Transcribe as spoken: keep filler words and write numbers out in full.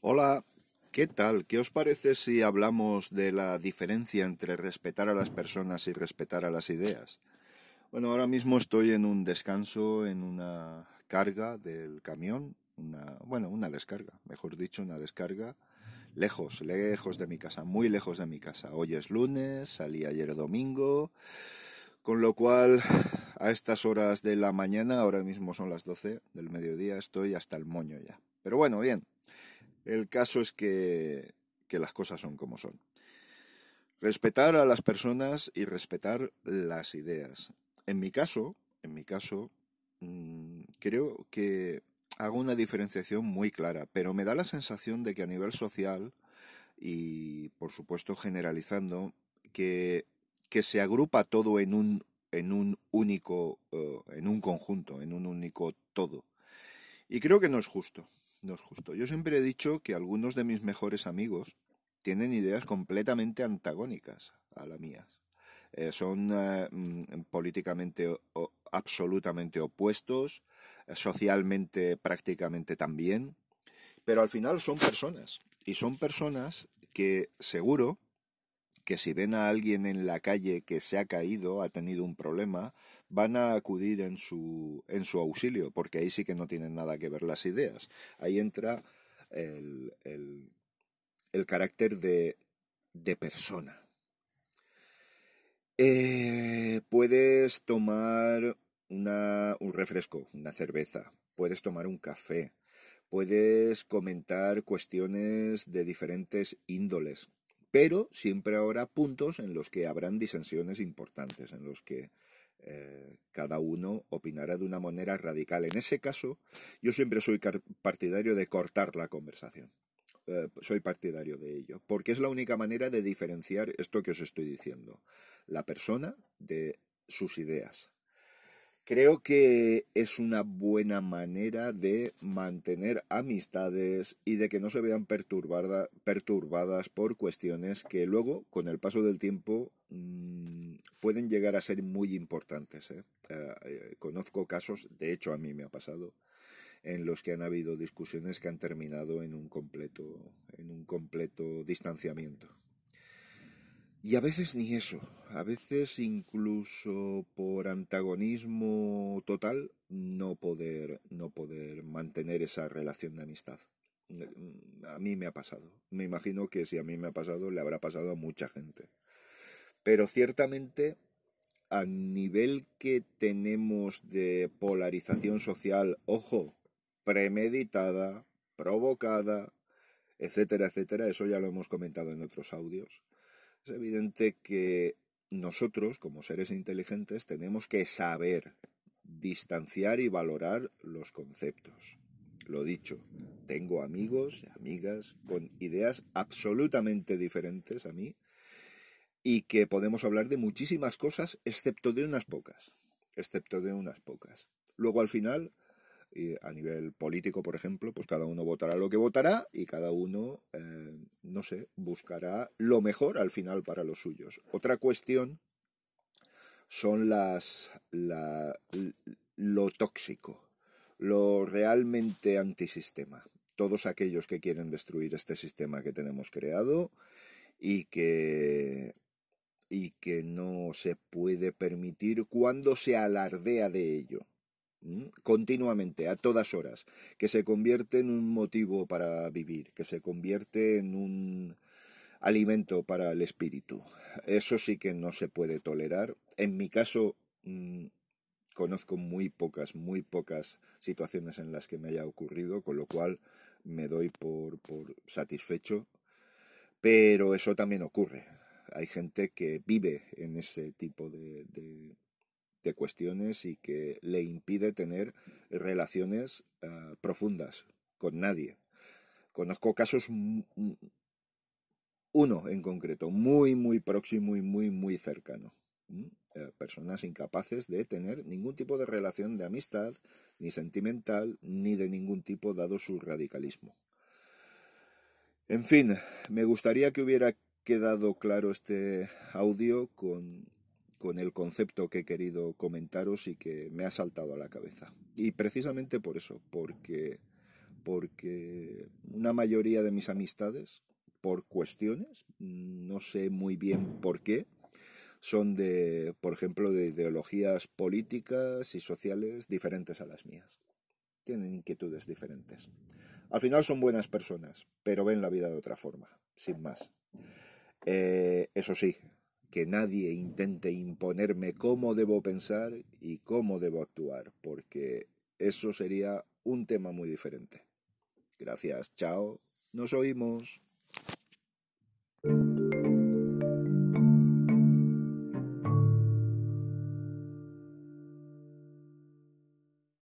Hola, ¿qué tal? ¿Qué os parece si hablamos de la diferencia entre respetar a las personas y respetar a las ideas? Bueno, ahora mismo estoy en un descanso, en una carga del camión, una, bueno, una descarga, mejor dicho, una descarga, lejos, lejos de mi casa, muy lejos de mi casa. Hoy es lunes, salí ayer domingo, con lo cual a estas horas de la mañana, ahora mismo son las doce del mediodía, estoy hasta el moño ya. Pero bueno, bien. El caso es que, que las cosas son como son. Respetar a las personas y respetar las ideas. En mi caso, en mi caso, mmm, creo que hago una diferenciación muy clara, pero me da la sensación de que a nivel social y, por supuesto, generalizando, que, que se agrupa todo en un, en un único, uh, en un conjunto, en un único todo. Y creo que no es justo, no es justo. Yo siempre he dicho que algunos de mis mejores amigos tienen ideas completamente antagónicas a las mías. Eh, son eh, mm, políticamente o, o, absolutamente opuestos, eh, socialmente prácticamente también, pero al final son personas. Y son personas que seguro que si ven a alguien en la calle que se ha caído, ha tenido un problema, van a acudir en su, en su auxilio, porque ahí sí que no tienen nada que ver las ideas. Ahí entra el, el, el carácter de, de persona. Eh, puedes tomar una, un refresco, una cerveza, puedes tomar un café, puedes comentar cuestiones de diferentes índoles, pero siempre habrá puntos en los que habrán disensiones importantes, en los que eh, cada uno opinará de una manera radical. En ese caso, yo siempre soy partidario de cortar la conversación. Eh, soy partidario de ello, porque es la única manera de diferenciar esto que os estoy diciendo, la persona de sus ideas. Creo que es una buena manera de mantener amistades y de que no se vean perturbada, perturbadas por cuestiones que luego, con el paso del tiempo, mmm, pueden llegar a ser muy importantes. ¿eh? Eh, eh, conozco casos, de hecho a mí me ha pasado, en los que han habido discusiones que han terminado en un completo, en un completo distanciamiento. Y a veces ni eso, a veces incluso por antagonismo total no poder, no poder mantener esa relación de amistad. A mí me ha pasado, me imagino que si a mí me ha pasado le habrá pasado a mucha gente. Pero ciertamente a nivel que tenemos de polarización social, ojo, premeditada, provocada, etcétera, etcétera, eso ya lo hemos comentado en otros audios. Es evidente que nosotros, como seres inteligentes, tenemos que saber distanciar y valorar los conceptos. Lo dicho, tengo amigos y amigas con ideas absolutamente diferentes a mí y que podemos hablar de muchísimas cosas, excepto de unas pocas. Excepto de unas pocas. Luego, al final, y a nivel político, por ejemplo, pues cada uno votará lo que votará y cada uno, eh, no sé, buscará lo mejor al final para los suyos. Otra cuestión son las la, lo tóxico, lo realmente antisistema. Todos aquellos que quieren destruir este sistema que tenemos creado y que y que no se puede permitir cuando se alardea de ello. Continuamente, a todas horas, que se convierte en un motivo para vivir, que se convierte en un alimento para el espíritu. Eso sí que no se puede tolerar. En mi caso, mmm, conozco muy pocas, muy pocas situaciones en las que me haya ocurrido, con lo cual me doy por, por satisfecho, pero eso también ocurre. Hay gente que vive en ese tipo de, de de cuestiones y que le impide tener relaciones uh, profundas con nadie. Conozco casos, uno en concreto, muy, muy próximo y muy, muy cercano. ¿Mm? Eh, personas incapaces de tener ningún tipo de relación de amistad, ni sentimental, ni de ningún tipo dado su radicalismo. En fin, me gustaría que hubiera quedado claro este audio con con el concepto que he querido comentaros y que me ha saltado a la cabeza. Y precisamente por eso, porque, porque una mayoría de mis amistades, por cuestiones, no sé muy bien por qué, son de, por ejemplo, de ideologías políticas y sociales diferentes a las mías. Tienen inquietudes diferentes. Al final son buenas personas, pero ven la vida de otra forma, sin más. Eh, eso sí, que nadie intente imponerme cómo debo pensar y cómo debo actuar, porque eso sería un tema muy diferente. Gracias, chao, nos oímos.